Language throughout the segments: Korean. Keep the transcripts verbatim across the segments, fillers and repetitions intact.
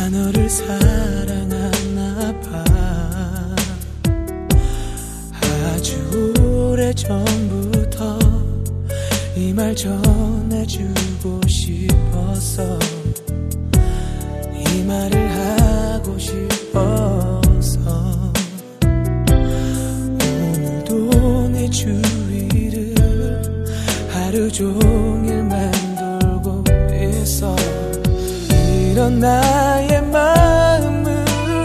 너를 사랑하나 봐. 아주 오래전부터 이 말 전해주고 싶어서 이 말을 하고 싶어서 오늘도 내 주위를 하루 종일 맴돌고 있어. 이런 나의 마음을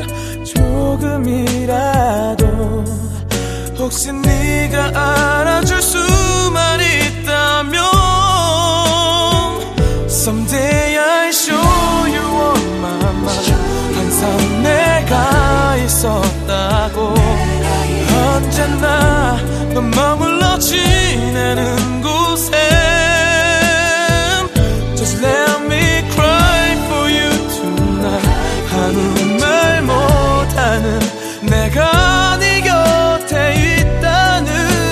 조금이라도 혹시 네가 알아줄 수만 있다면 Someday I'll show you all my mind. 항상 내가 있었다고 언제나 넌 머물러 지내는 곳에 Just let me cry for you tonight. 아무 말 못하는 내가 네 곁에 있다는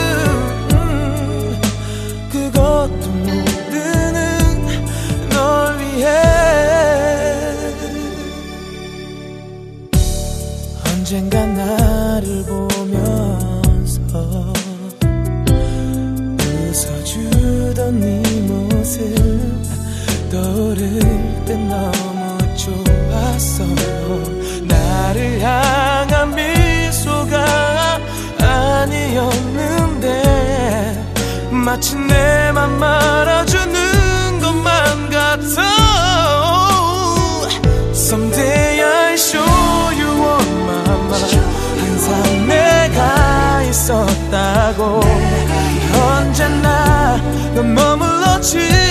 음, 그것도 모르는 널 위해 언젠가 나를 보면서 웃어주던 네 모습 떠오를 때 너무 좋았어. 나를 향한 미소가 아니었는데 마치 내 맘 말아주는 것만 같아. Someday I'll show you all my mind. 항상 내가 있었다고 언제나 넌 머물렀지.